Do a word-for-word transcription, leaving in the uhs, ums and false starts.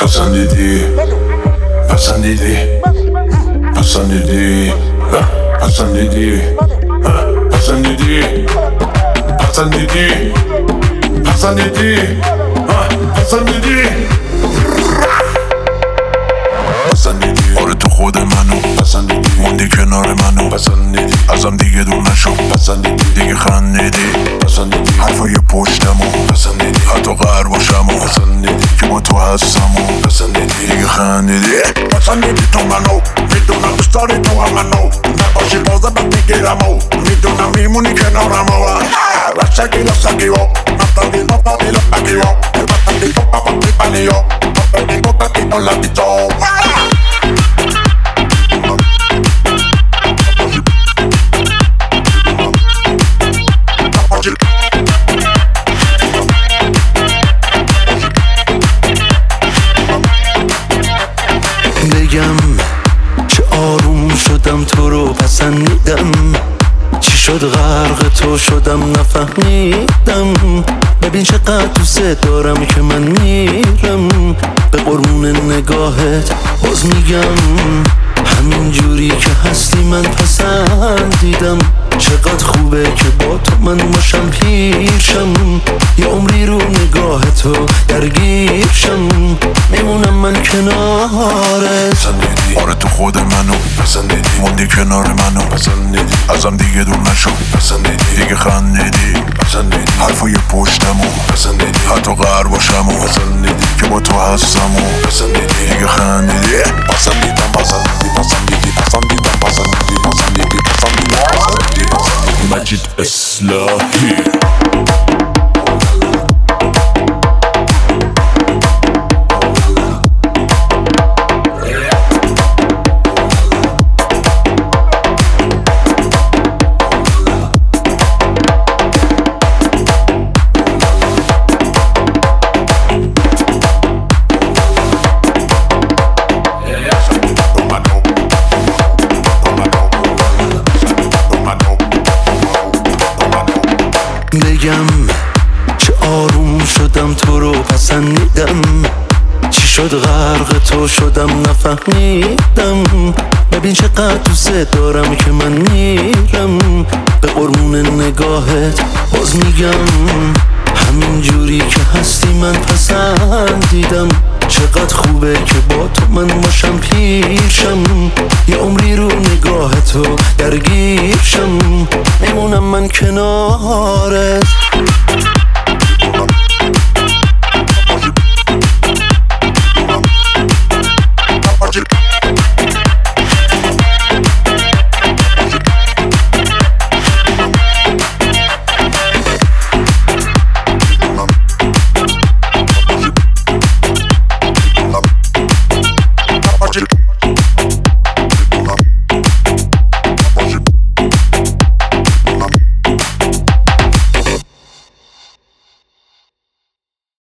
پسندیدی پسندیدی پسندیدی پسندیدی پسندیدی پسندیدی پسندیدی پسندیدی پسندیدی آره تو خود منو پسندیدی موندی کنار منو پسندیدی ازم دیگه دور نشو پسندیدی دیگه خندیدی پسندیدی حرفای پشتمو پسندیدی حتی غر باشمو پسندیدی که با تو هستمو پسندیدی دیگه خندیدی پسندیدی تو منو میدونم دوست داری تو هم منو نباشی بازم بگیرمو میدونم میمونی کنارمو رسکی رسکیو نفتادی نفتادی لپکیو البتندی تو پاپا میپنیو نفتادی نفتادی تو لپیتو بگم چه آروم شدم تو رو پسندیدم چی شد غرق تو شدم نفهمیدم ببین چقدر دوست دارم که من میرم به قربون نگاهت باز میگم همین جوری که هستی من پسندیدم چقدر خوبه که با تو من باشم پیرشم یه عمری رو نگاه تو درگیرشم میمونم من کنارت پسندیدی آره تو خود منو پسندیدی موندی کنار منو پسندیدی ازم دیگه دور نشو پسندیدی دیگه خندیدی پسندیدی حرفای پشتمو پسندیدی حتی غر باشمو پسندیدی که با تو هستمو پسندیدی دیگه خندیدی پسندیدم پسندیدی پسندیدی پسندیدم پسندیدی پسندیدی پسندیدی پسندیدی مجید اصلاحی بگم چه آروم شدم تو رو پسندیدم چی شد غرق تو شدم نفهمیدم ببین چقدر دوست دارم که من میرم به قربون نگاهت باز میگم همین جوری که هستی من پسندیدم چقدر خوبه که با تو من باشم پیرشم یه عمری رو نگاه تو درگیرشم میمونم من کنارت